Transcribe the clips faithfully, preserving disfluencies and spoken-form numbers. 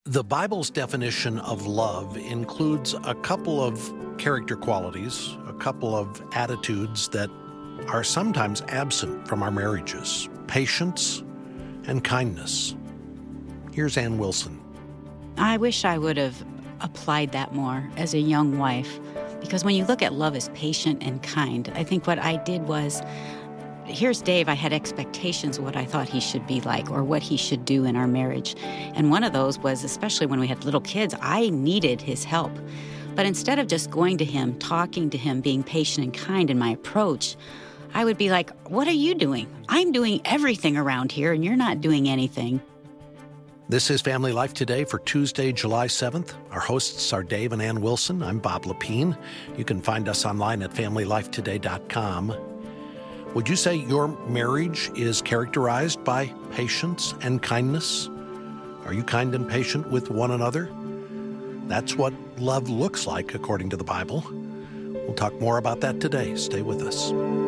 The Bible's definition of love includes a couple of character qualities, a couple of attitudes that are sometimes absent from our marriages: patience and kindness. Here's Ann Wilson. I wish I would have applied that more as a young wife, because when you look at love as patient and kind, I think what I did was, here's Dave, I had expectations of what I thought he should be like or what he should do in our marriage. And one of those was, especially when we had little kids, I needed his help. But instead of just going to him, talking to him, being patient and kind in my approach, I would be like, what are you doing? I'm doing everything around here and you're not doing anything. This is Family Life Today for Tuesday, July seventh. Our hosts are Dave and Ann Wilson. I'm Bob Lepine. You can find us online at family life today dot com. Would you say your marriage is characterized by patience and kindness? Are you kind and patient with one another? That's what love looks like, according to the Bible. We'll talk more about that today. Stay with us.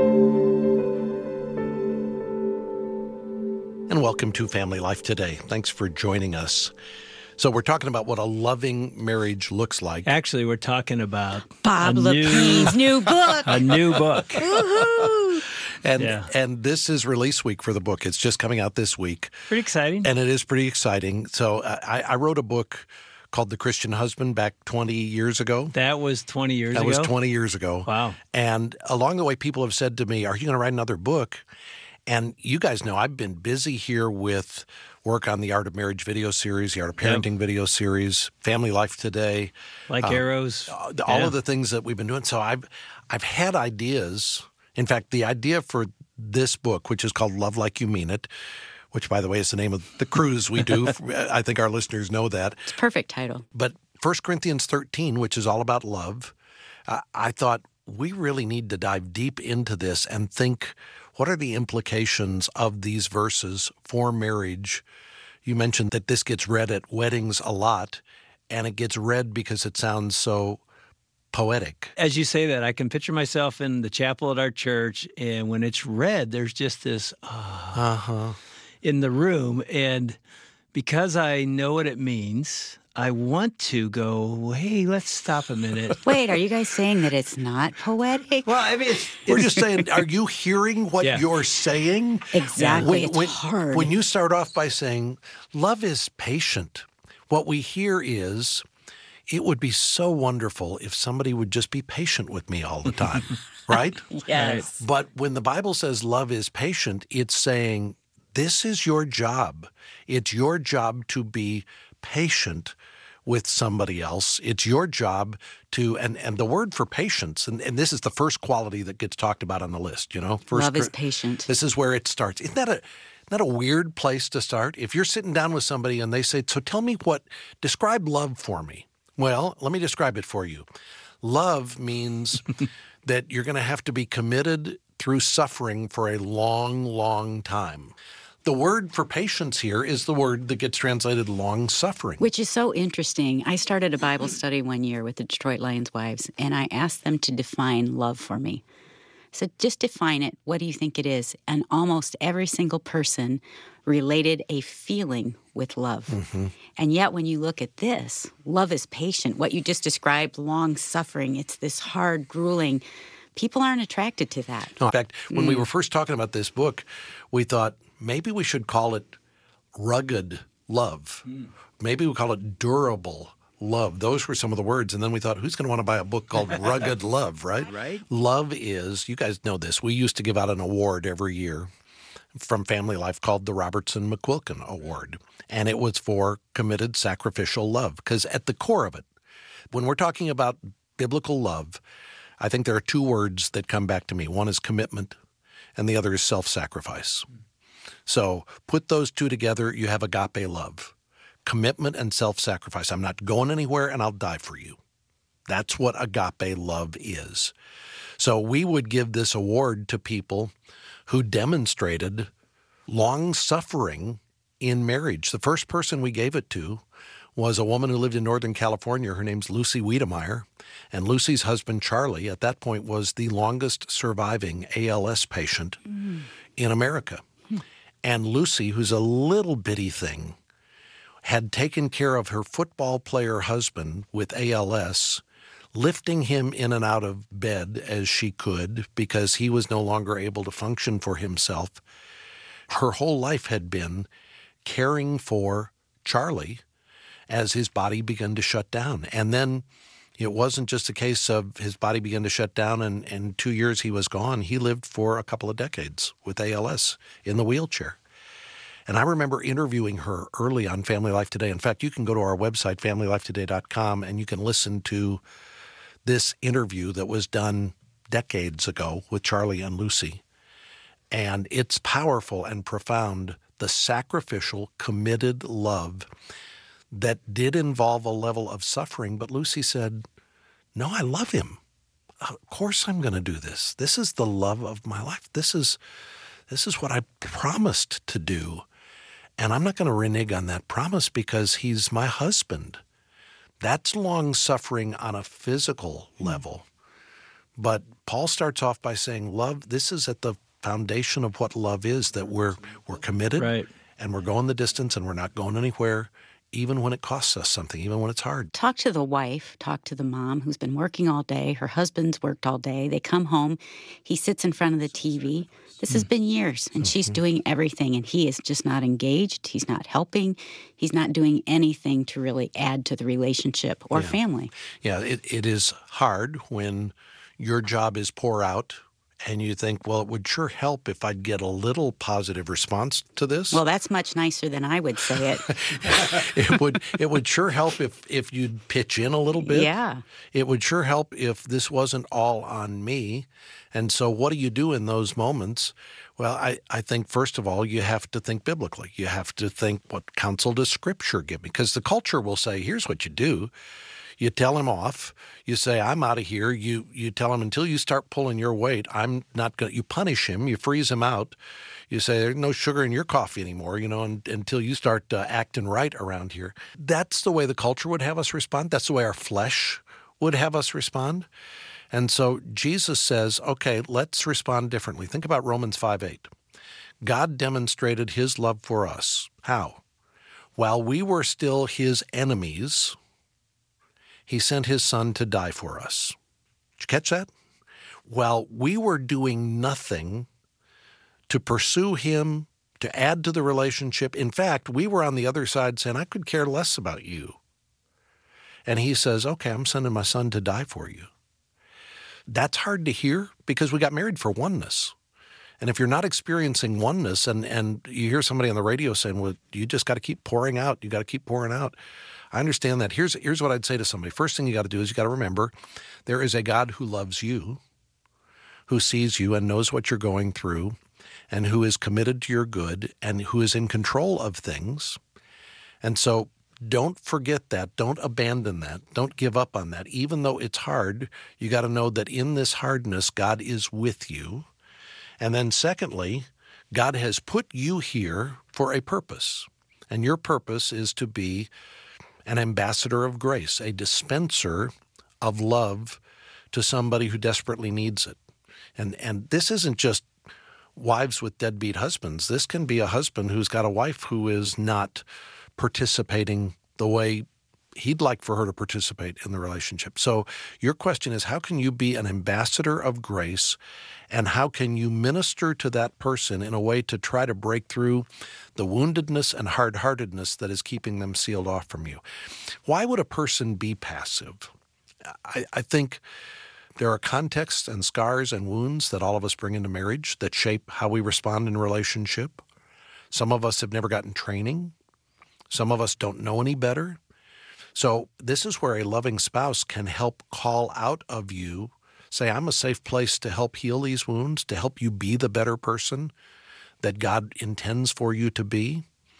And welcome to Family Life Today. Thanks for joining us. So we're talking about what a loving marriage looks like. Actually, we're talking about Bob Lepine's new book. A new book. Woohoo! And Yeah. and this is release week for the book. It's just coming out this week. Pretty exciting. And it is pretty exciting. So uh, I, I wrote a book called The Christian Husband back twenty years ago. That was twenty years That ago? was twenty years ago. Wow. And along the way, people have said to me, are you going to write another book? And you guys know I've been busy here with work on the Art of Marriage video series, the Art of Parenting Yep. video series, Family Life Today. Like uh, arrows. All Yeah. of the things that we've been doing. So I've I've had ideas. In fact, the idea for this book, which is called Love Like You Mean It, which, by the way, is the name of the cruise we do. I think our listeners know that. It's a perfect title. But First Corinthians thirteen, which is all about love, uh, I thought we really need to dive deep into this and think, what are the implications of these verses for marriage? You mentioned that this gets read at weddings a lot, and it gets read because it sounds so poetic. As you say that, I can picture myself in the chapel at our church, and when it's read, there's just this ah Uh-huh. in the room. And because I know what it means, I want to go, hey, let's stop a minute. Wait, are you guys saying that it's not poetic? Well, I mean, it's, We're just saying, are you hearing what Yeah. you're saying? Exactly. When, It's when- hard. when you start off by saying, love is patient, what we hear is, it would be so wonderful if somebody would just be patient with me all the time, right? Yes. But when the Bible says love is patient, it's saying, this is your job. It's your job to be patient with somebody else. It's your job to, and, and the word for patience, and, and this is the first quality that gets talked about on the list, you know? First, Love is patient. This is where it starts. Isn't that a, isn't that a weird place to start? If you're sitting down with somebody and they say, so tell me what, describe love for me. Well, let me describe it for you. Love means that you're going to have to be committed through suffering for a long, long time. The word for patience here is the word that gets translated long suffering. Which is so interesting. I started a Bible study one year with the Detroit Lions wives, and I asked them to define love for me. So just define it. What do you think it is? And almost every single person related a feeling with love. Mm-hmm. And yet when you look at this, love is patient. What you just described, long suffering, it's this hard, grueling. People aren't attracted to that. No, in fact, when we were first talking about this book, we thought maybe we should call it rugged love. Maybe we call it durable love. Those were some of the words. And then we thought, who's going to want to buy a book called Rugged Love, right? Right. Love is, you guys know this, we used to give out an award every year from Family Life called the Robertson McQuilkin Award. And it was for committed sacrificial love. Because at the core of it, when we're talking about biblical love, I think there are two words that come back to me. One is commitment, and the other is self-sacrifice. So put those two together, you have agape love. Commitment and self-sacrifice. I'm not going anywhere, and I'll die for you. That's what agape love is. So we would give this award to people who demonstrated long suffering in marriage. The first person we gave it to was a woman who lived in Northern California. Her name's Lucy Wiedemeyer. And Lucy's husband, Charlie, at that point was the longest surviving A L S patient mm. in America. Mm. And Lucy, who's a little bitty thing, had taken care of her football player husband with A L S, lifting him in and out of bed as she could because he was no longer able to function for himself. Her whole life had been caring for Charlie as his body began to shut down. And then it wasn't just a case of his body began to shut down and in two years he was gone. He lived for a couple of decades with A L S in the wheelchair. And I remember interviewing her early on Family Life Today. In fact, you can go to our website, family life today dot com, and you can listen to this interview that was done decades ago with Charlie and Lucy. And it's powerful and profound, the sacrificial, committed love that did involve a level of suffering. But Lucy said, no, I love him. Of course I'm going to do this. This is the love of my life. This is, this is what I promised to do. And I'm not going to renege on that promise because he's my husband. That's long-suffering on a physical level. But Paul starts off by saying, love, this is at the foundation of what love is, that we're we're committed, right, and we're going the distance and we're not going anywhere, even when it costs us something, even when it's hard. Talk to the wife, talk to the mom who's been working all day. Her husband's worked all day. They come home. He sits in front of the T V. This has been years, and she's doing everything, and he is just not engaged. He's not helping. He's not doing anything to really add to the relationship or Yeah. family. Yeah, it, it is hard when your job is pour out and you think, well, it would sure help if I'd get a little positive response to this. Well, that's much nicer than I would say it. it would it would sure help if, if you'd pitch in a little bit. Yeah. It would sure help if this wasn't all on me. And so what do you do in those moments? Well, I, I think, first of all, you have to think biblically. You have to think, what counsel does Scripture give me? Because the culture will say, here's what you do. You tell him off. You say, I'm out of here. You you tell him, until you start pulling your weight, I'm not going to. You punish him. You freeze him out. You say, there's no sugar in your coffee anymore, you know, and, until you start uh, acting right around here. That's the way the culture would have us respond. That's the way our flesh would have us respond. And so Jesus says, okay, let's respond differently. Think about Romans five eight. God demonstrated his love for us. How? While we were still his enemies, he sent his son to die for us. Did you catch that? While we were doing nothing to pursue him, to add to the relationship. In fact, we were on the other side saying, I could care less about you. And he says, okay, I'm sending my son to die for you. That's hard to hear because we got married for oneness. And if you're not experiencing oneness and, and you hear somebody on the radio saying, well, you just got to keep pouring out, you got to keep pouring out. I understand that. Here's, here's what I'd say to somebody. First thing you got to do is you got to remember there is a God who loves you, who sees you and knows what you're going through, and who is committed to your good and who is in control of things. And so don't forget that. Don't abandon that. Don't give up on that. Even though it's hard, you got to know that in this hardness, God is with you. And then secondly, God has put you here for a purpose. And your purpose is to be an ambassador of grace, a dispenser of love to somebody who desperately needs it. And and this isn't just wives with deadbeat husbands. This can be a husband who's got a wife who is not participating the way he'd like for her to participate in the relationship. So your question is, how can you be an ambassador of grace, and how can you minister to that person in a way to try to break through the woundedness and hard-heartedness that is keeping them sealed off from you? Why would a person be passive? I, I think there are contexts and scars and wounds that all of us bring into marriage that shape how we respond in a relationship. Some of us have never gotten training. Some of us don't know any better. So this is where a loving spouse can help call out of you, say, I'm a safe place to help heal these wounds, to help you be the better person that God intends for you to be.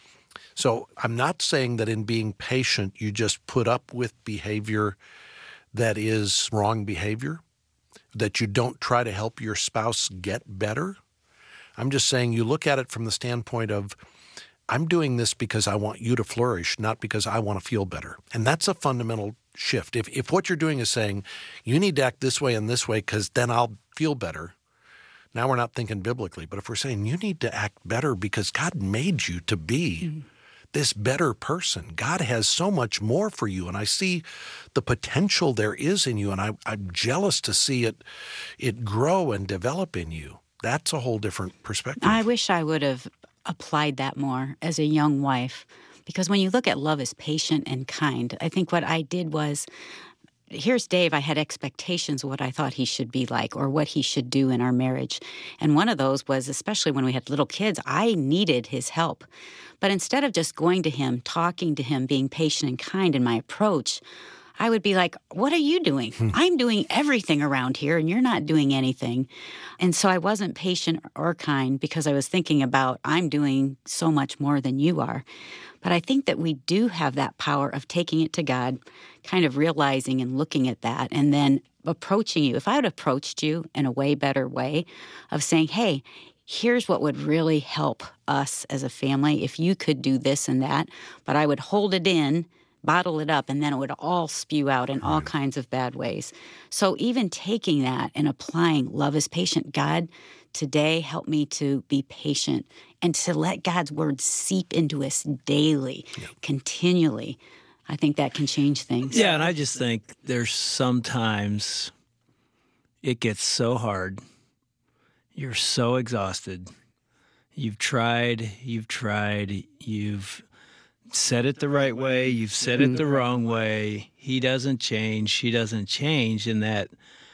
So I'm not saying that in being patient, you just put up with behavior that is wrong behavior, that you don't try to help your spouse get better. I'm just saying you look at it from the standpoint of, I'm doing this because I want you to flourish, not because I want to feel better. And that's a fundamental shift. If if what you're doing is saying, you need to act this way and this way because then I'll feel better, now we're not thinking biblically. But if we're saying you need to act better because God made you to be mm-hmm. this better person. God has so much more for you, and I see the potential there is in you, and I, I'm jealous to see it it grow and develop in you. That's a whole different perspective. I wish I would have applied that more as a young wife, because when you look at love as patient and kind, I think what I did was, here's Dave, I had expectations of what I thought he should be like or what he should do in our marriage. And one of those was, especially when we had little kids, I needed his help. But instead of just going to him, talking to him, being patient and kind in my approach, I would be like, what are you doing? Hmm. I'm doing everything around here and you're not doing anything. And so I wasn't patient or kind because I was thinking about, I'm doing so much more than you are. But I think that we do have that power of taking it to God, kind of realizing and looking at that, and then approaching you. If I had approached you in a way better way of saying, hey, here's what would really help us as a family if you could do this and that, but I would hold it in, bottle it up, and then it would all spew out in all kinds of bad ways. So even taking that and applying love is patient, God, today help me to be patient and to let God's word seep into us daily, yeah. continually. I think that can change things. Yeah, and I just think there's sometimes it gets so hard. You're so exhausted. You've tried, you've tried, you've said it the right way, you've said it the wrong way. He doesn't change, she doesn't change, and that,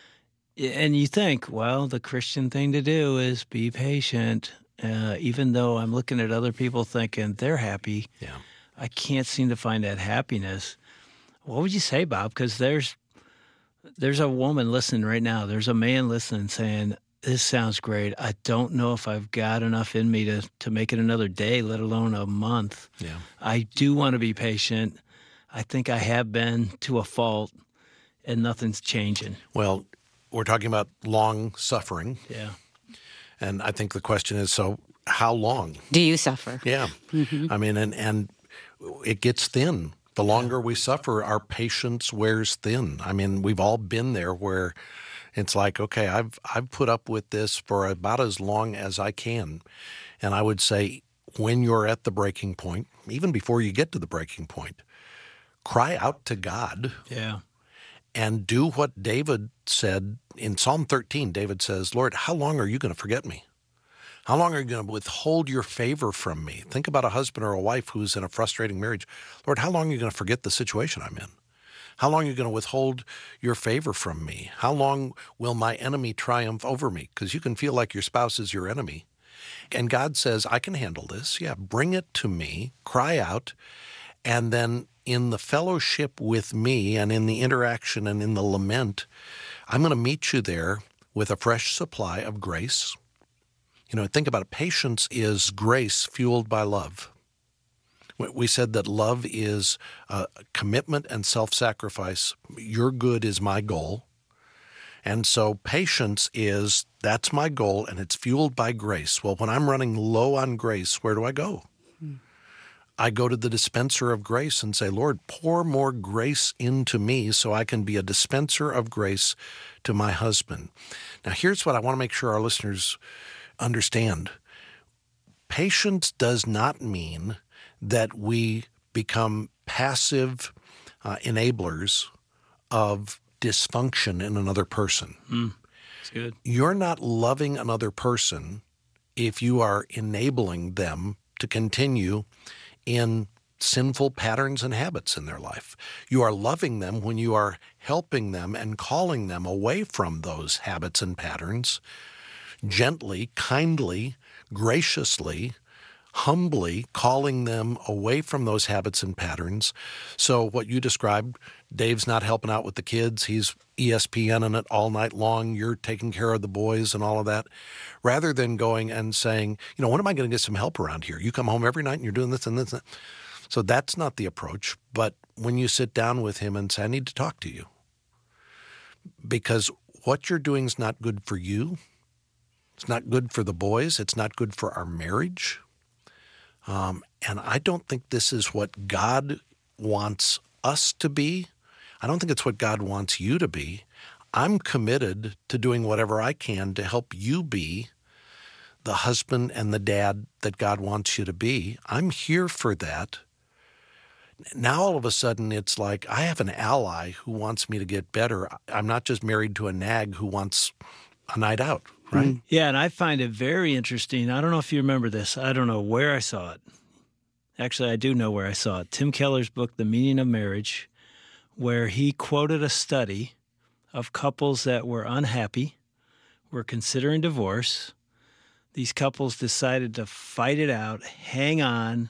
and you think, well, the Christian thing to do is be patient. Uh, even though I'm looking at other people thinking they're happy, yeah. I can't seem to find that happiness. What would you say, Bob? Because there's there's a woman listening right now. There's a man listening saying, this sounds great. I don't know if I've got enough in me to, to make it another day, let alone a month. Yeah. I do want to be patient. I think I have been to a fault, and nothing's changing. Well, we're talking about long suffering. Yeah. And I think the question is, so how long? Do you suffer? Yeah. Mm-hmm. I mean, and, and it gets thin. The longer yeah. we suffer, our patience wears thin. I mean, we've all been there where it's like, okay, I've I've put up with this for about as long as I can. And I would say when you're at the breaking point, even before you get to the breaking point, cry out to God. Yeah. And do what David said in Psalm thirteen. David says, Lord, how long are you going to forget me? How long are you going to withhold your favor from me? Think about a husband or a wife who's in a frustrating marriage. Lord, how long are you going to forget the situation I'm in? How long are you going to withhold your favor from me? How long will my enemy triumph over me? Because you can feel like your spouse is your enemy. And God says, I can handle this. Yeah, bring it to me, cry out, and then in the fellowship with me and in the interaction and in the lament, I'm going to meet you there with a fresh supply of grace. You know, think about it. Patience is grace fueled by love. We said that love is uh, commitment and self-sacrifice. Your good is my goal. And so patience is, that's my goal, and it's fueled by grace. Well, when I'm running low on grace, where do I go? Hmm. I go to the dispenser of grace and say, Lord, pour more grace into me so I can be a dispenser of grace to my husband. Now, here's what I want to make sure our listeners understand. Patience does not mean that we become passive uh, enablers of dysfunction in another person. Mm, that's good. You're not loving another person if you are enabling them to continue in sinful patterns and habits in their life. You are loving them when you are helping them and calling them away from those habits and patterns gently, kindly, graciously, humbly calling them away from those habits and patterns. So what you described, Dave's not helping out with the kids. He's E S P N-ing it all night long. You're taking care of the boys and all of that. Rather than going and saying, you know, when am I going to get some help around here? You come home every night and you're doing this and this and that. So that's not the approach. But when you sit down with him and say, I need to talk to you, because what you're doing is not good for you. It's not good for the boys. It's not good for our marriage. Um, and I don't think this is what God wants us to be. I don't think it's what God wants you to be. I'm committed to doing whatever I can to help you be the husband and the dad that God wants you to be. I'm here for that. now all of a sudden it's like I have an ally who wants me to get better. I'm not just married to a nag who wants a night out, right? Mm. Yeah, and I find it very interesting. I don't know if you remember this. I don't know where I saw it. Actually, I do know where I saw it. Tim Keller's book, The Meaning of Marriage, where he quoted a study of couples that were unhappy, were considering divorce. These couples decided to fight it out, hang on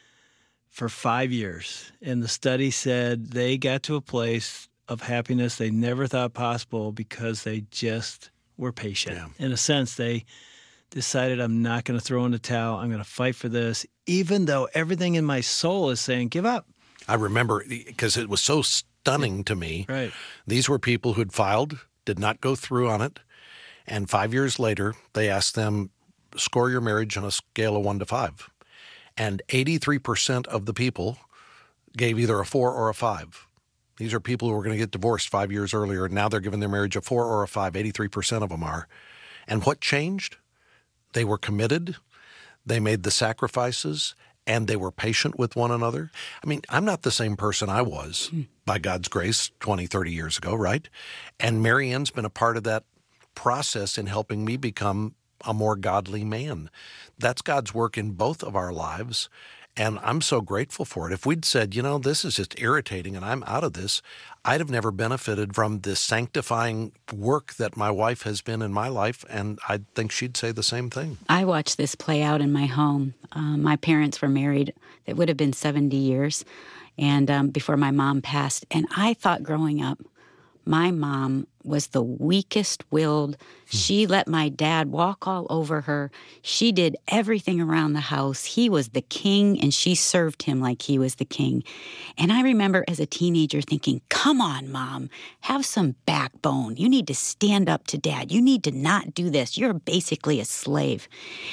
for five years. And the study said they got to a place of happiness they never thought possible because they just were patient. Yeah. In a sense, they decided, I'm not going to throw in the towel. I'm going to fight for this, even though everything in my soul is saying, give up. I remember, because it was so stunning to me. Right. These were people who'd filed, did not go through on it. And five years later, they asked them, score your marriage on a scale of one to five. And eighty-three percent of the people gave either a four or a five. These are people who were going to get divorced five years earlier, and now they're giving their marriage a four or a five. eighty-three percent of them are. And what changed? They were committed, they made the sacrifices, and they were patient with one another. I mean, I'm not the same person I was, mm. by God's grace, twenty, thirty years ago, right? And Mary Ann's been a part of that process in helping me become a more godly man. That's God's work in both of our lives, and I'm so grateful for it. If we'd said, you know, this is just irritating and I'm out of this, I'd have never benefited from this sanctifying work that my wife has been in my life, and I think she'd say the same thing. I watched this play out in my home. Um, my parents were married. It would have been seventy years and um, before my mom passed, and I thought growing up, my mom was the weakest-willed. She let my dad walk all over her. She did everything around the house. He was the king, and she served him like he was the king. And I remember as a teenager thinking, come on, Mom, have some backbone. You need to stand up to Dad. You need to not do this. You're basically a slave.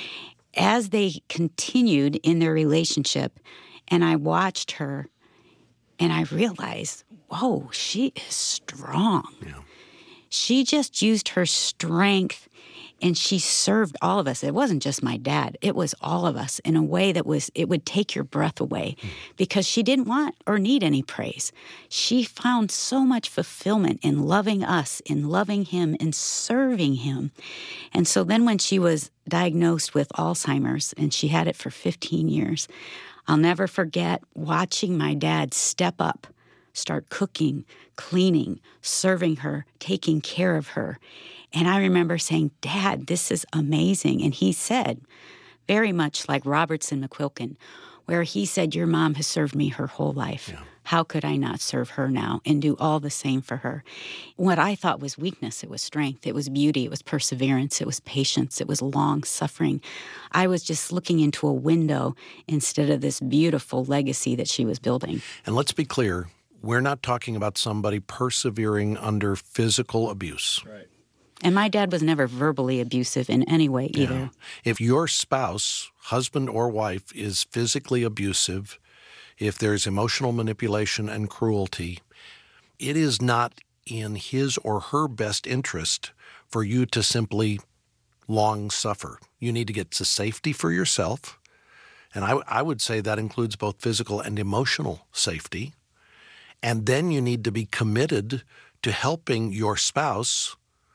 As they continued in their relationship, and I watched her, and I realized, whoa, she is strong. Yeah. She just used her strength, and she served all of us. It wasn't just my dad. It was all of us in a way that was, it would take your breath away mm. because she didn't want or need any praise. She found so much fulfillment in loving us, in loving him, in serving him. And so then when she was diagnosed with Alzheimer's, and she had it for fifteen years, I'll never forget watching my dad step up, start cooking, cleaning, serving her, taking care of her. And I remember saying, Dad, this is amazing. And he said, very much like Robertson McQuilkin, where he said, your mom has served me her whole life. Yeah. How could I not serve her now and do all the same for her? What I thought was weakness, it was strength, it was beauty, it was perseverance, it was patience, it was long suffering. I was just looking into a window instead of this beautiful legacy that she was building. And let's be clear, we're not talking about somebody persevering under physical abuse. Right. And my dad was never verbally abusive in any way either. Yeah. If your spouse, husband or wife, is physically abusive, if there's emotional manipulation and cruelty, it is not in his or her best interest for you to simply long suffer. You need to get to safety for yourself. And I, I would say that includes both physical and emotional safety. And then you need to be committed to helping your spouse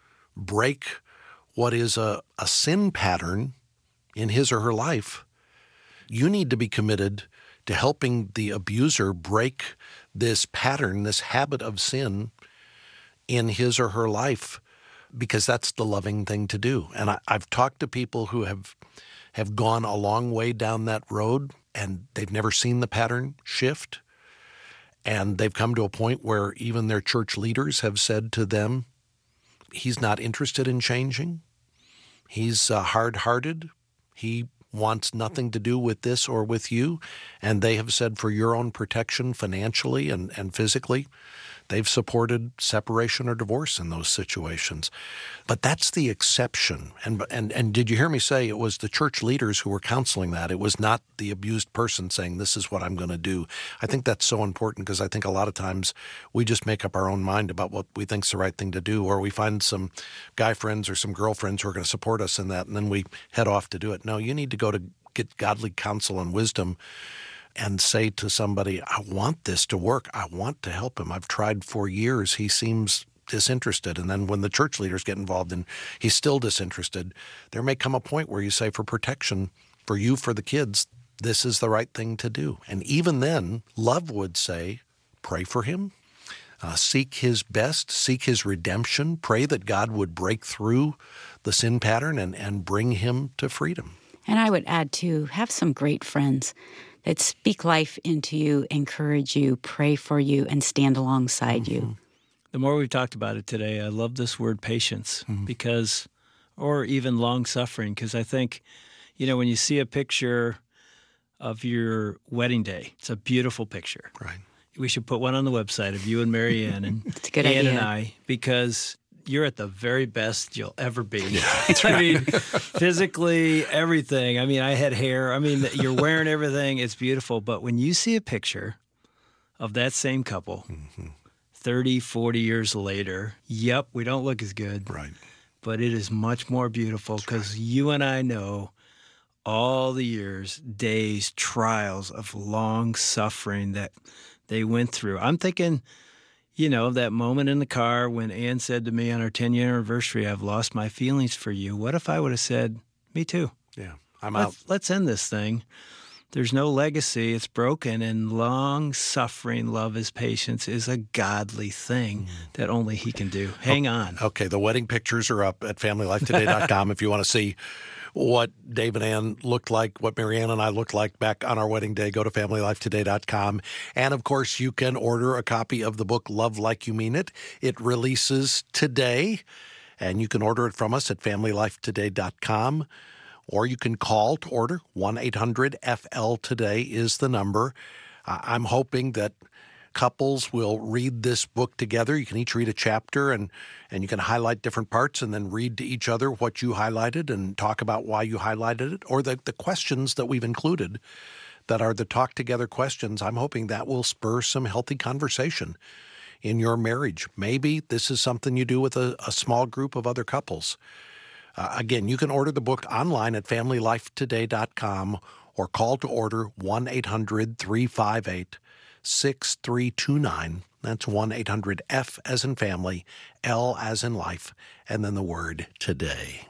break what is a, a sin pattern in his or her life. You need to be committed to helping the abuser break this pattern, this habit of sin in his or her life, because that's the loving thing to do. And I, I've talked to people who have have gone a long way down that road, and they've never seen the pattern shift. And they've come to a point where even their church leaders have said to them, he's not interested in changing. He's uh, hard-hearted. He wants nothing to do with this or with you. And they have said for your own protection financially and, and physically, they've supported separation or divorce in those situations. But that's the exception. And, and, and did you hear me say it was the church leaders who were counseling that? It was not the abused person saying, this is what I'm going to do. I think that's so important because I think a lot of times we just make up our own mind about what we think's the right thing to do, or we find some guy friends or some girlfriends who are going to support us in that, and then we head off to do it. No, you need to go to get godly counsel and wisdom and say to somebody, I want this to work. I want to help him. I've tried for years. He seems disinterested. And then when the church leaders get involved and he's still disinterested, there may come a point where you say, for protection, for you, for the kids, this is the right thing to do. And even then, love would say, pray for him, uh, seek his best, seek his redemption, pray that God would break through the sin pattern and, and bring him to freedom. And I would add, too, have some great friends that speak life into you, encourage you, pray for you, and stand alongside mm-hmm. you. The more we've talked about it today, I love this word patience mm-hmm. because, or even long-suffering, because I think, you know, when you see a picture of your wedding day, it's a beautiful picture. Right. We should put one on the website of you and Mary Ann and it's a good Ann idea. and I, because you're at the very best you'll ever be. Yeah, I right. mean, physically, everything. I mean, I had hair. I mean, you're wearing everything. It's beautiful. But when you see a picture of that same couple, mm-hmm. thirty, forty years later, yep, we don't look as good. Right. But it is much more beautiful because right. you and I know all the years, days, trials of long suffering that they went through. I'm thinking, you know, that moment in the car when Ann said to me on our ten-year anniversary, I've lost my feelings for you. What if I would have said, me too? Yeah, I'm let's, out. Let's end this thing. There's no legacy. It's broken. And long-suffering love is patience is a godly thing mm. that only he can do. Hang on. Okay, the wedding pictures are up at family life today dot com if you want to see what Dave and Ann looked like, what Mary Ann and I looked like back on our wedding day. Go to family life today dot com. And, of course, you can order a copy of the book Love Like You Mean It. It releases today, and you can order it from us at family life today dot com. Or you can call to order. one eight hundred F L today is the number. Uh, I'm hoping that couples will read this book together. You can each read a chapter, and, and you can highlight different parts and then read to each other what you highlighted and talk about why you highlighted it, or the, the questions that we've included that are the talk together questions. I'm hoping that will spur some healthy conversation in your marriage. Maybe this is something you do with a, a small group of other couples. Uh, again, you can order the book online at family life today dot com or call to order one eight hundred three five eight six three two nine. That's one eight hundred F as in family, L as in life, and then the word today.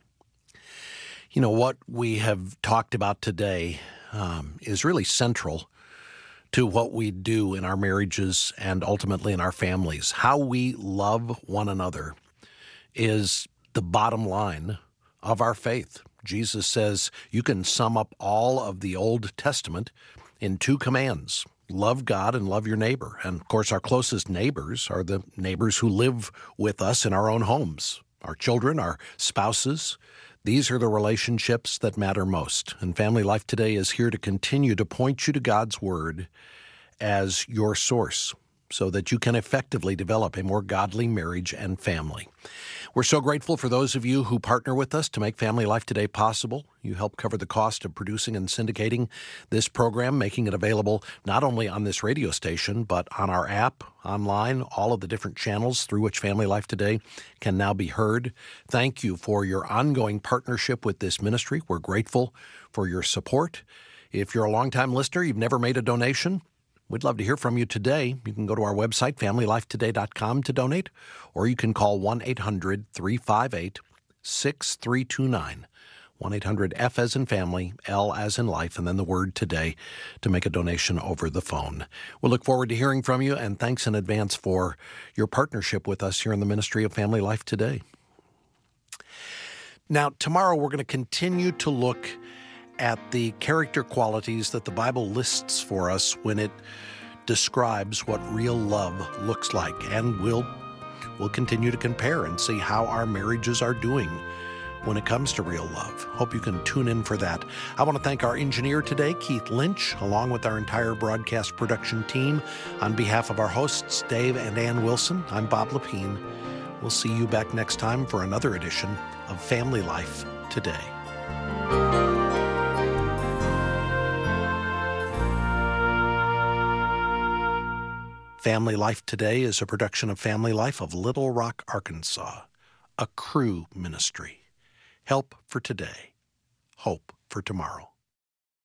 You know, what we have talked about today um, is really central to what we do in our marriages and ultimately in our families. How we love one another is the bottom line of our faith. Jesus says you can sum up all of the Old Testament in two commands: love God and love your neighbor. And, of course, our closest neighbors are the neighbors who live with us in our own homes, our children, our spouses. These are the relationships that matter most. And Family Life Today is here to continue to point you to God's Word as your source so that you can effectively develop a more godly marriage and family. We're so grateful for those of you who partner with us to make Family Life Today possible. You help cover the cost of producing and syndicating this program, making it available not only on this radio station, but on our app, online, all of the different channels through which Family Life Today can now be heard. Thank you for your ongoing partnership with this ministry. We're grateful for your support. If you're a longtime listener, you've never made a donation, we'd love to hear from you today. You can go to our website, family life today dot com, to donate, or you can call one eight hundred three five eight six three two nine, one eight hundred F as in family, L as in life, and then the word today to make a donation over the phone. We'll look forward to hearing from you, and thanks in advance for your partnership with us here in the ministry of Family Life Today. Now, tomorrow we're going to continue to look at the character qualities that the Bible lists for us when it describes what real love looks like. And we'll, we'll continue to compare and see how our marriages are doing when it comes to real love. Hope you can tune in for that. I want to thank our engineer today, Keith Lynch, along with our entire broadcast production team. On behalf of our hosts, Dave and Ann Wilson, I'm Bob Lepine. We'll see you back next time for another edition of Family Life Today. Family Life Today is a production of Family Life of Little Rock, Arkansas, a Cru ministry. Help for today, hope for tomorrow.